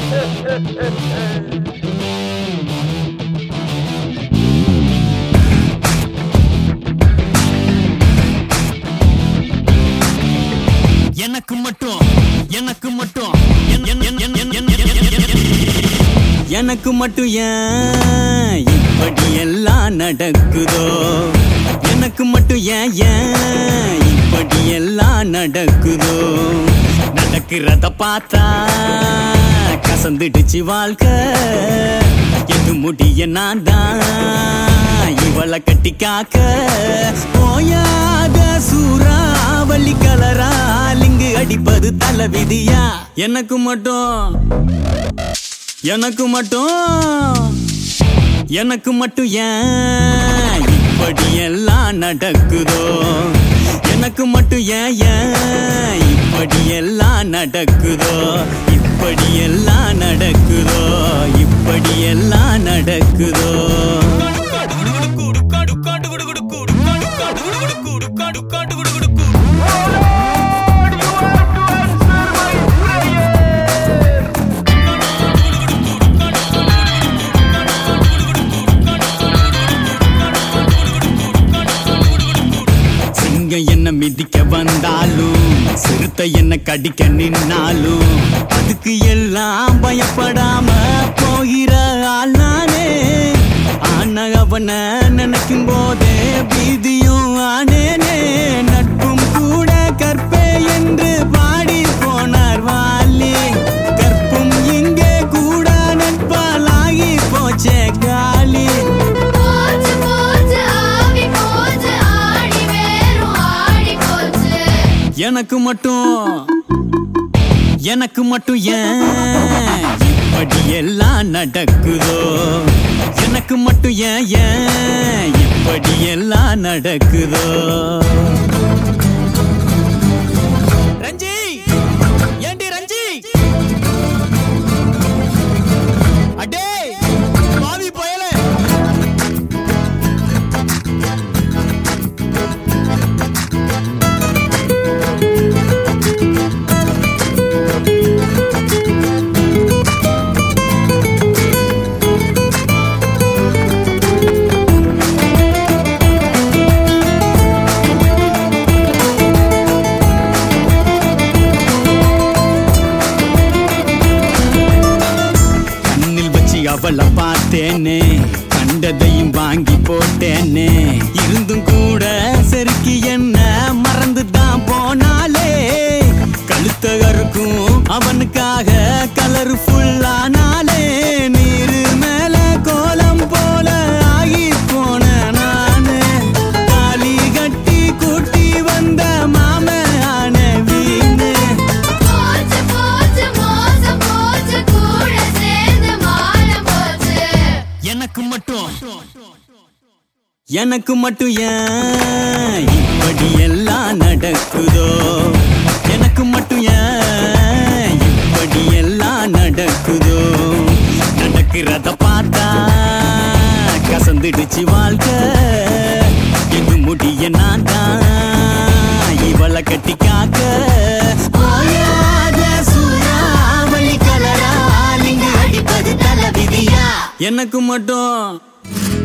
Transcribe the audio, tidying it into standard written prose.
எனக்கு மட்டும் ஏன் இப்படி எல்லாம் நடக்குதோ? எனக்கு மட்டும் ஏன் இப்படி எல்லாம் நடக்குதோ? நடக்கிறத பார்த்தா கசந்துடுச்சு வாழ்க்கை. எது முடிய நான் தான் இவளை கட்டி காக்க. போயாத சூறாவளி கலரால் இங்கு அடிப்பது தலைவிதியா? எனக்கு மட்டும் ஏன் இப்படி எல்லாம் நடக்குதோ? எனக்கு மட்டும் ஏன் இப்படி எல்லாம் நடக்குதோ? இப்படி எல்லாம் நடக்குதோ? என்ன மிதிக்க வந்தாலும் சிறுத்தை என்ன கடிக்க நின்னாலும் அதுக்கு எல்லாம் பயப்படாம போகிற ஆள் நானே. ஆனா அவனை நினைக்கும் போதே பீதியும் ஆனேனே. நட்பும் கூட கற்பே என்று பாடி போனார் வாலி. கற்பும் இங்கே கூட நட்பாலாகி போச்சே காலி. எனக்கு மட்டும் ஏன் இப்படி எல்லாம் நடக்குதோ? எனக்கு மட்டும் ஏன் இப்படி எல்லாம் நடக்குதோ? ரஞ்சி, ஏண்டி ரஞ்சி? அடே பாவி போயலே. அவளை பார்த்தேனே, கண்டதையும் வாங்கி போட்டேனே. இருந்தும் கூட செருக்கி என்ன மறந்துதான் போனாலே. கழுத்தகருக்கும் அவனுக்காக கலர் ஃபுல்லானாலே. நீரு மேல கோலம் போல ஆகி போன நானு. தாலி கட்டி கூட்டி வந்த மாம ஆன வீணு. எனக்கு மட்டும் ஏன் இப்படி எல்லாம் நடக்குதோ? எனக்கு மட்டும் ஏன் இப்படி எல்லாம் நடக்குதோ? நடக்கிறத பார்த்தா கசந்துடுச்சு வாழ்க்கை. எது முடிய நான் தான் இவளை கட்டி காக்க. போயாத சூறாவளி கலரால் இங்கு அடிப்பது தலைவிதியா? எனக்கு மட்டும்